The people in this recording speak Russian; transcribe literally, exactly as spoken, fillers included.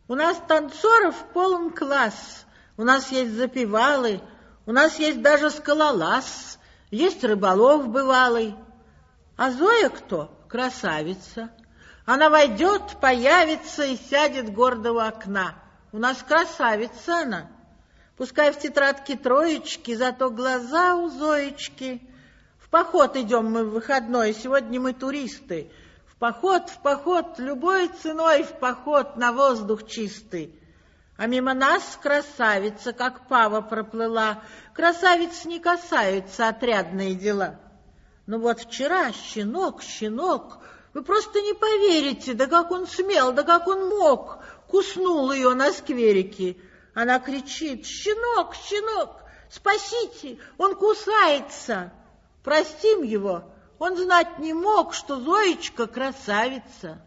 У нас танцоров полон класс, у нас есть запевалы, у нас есть даже скалолаз, есть рыболов бывалый. А Зоя кто? Красавица. Она войдет, появится и сядет гордо у окна. У нас красавица она. Пускай в тетрадке троечки, зато глаза у Зоечки. В поход идем мы в выходной, сегодня мы туристы. В поход, в поход, любой ценой в поход на воздух чистый. А мимо нас красавица, как пава проплыла. Красавиц не касаются отрядные дела. Ну вот вчера щенок, щенок, вы просто не поверите, да как он смел, да как он мог, куснул ее на скверике. Она кричит: щенок, щенок, спасите, он кусается. Простим его, он знать не мог, что Зоечка красавица.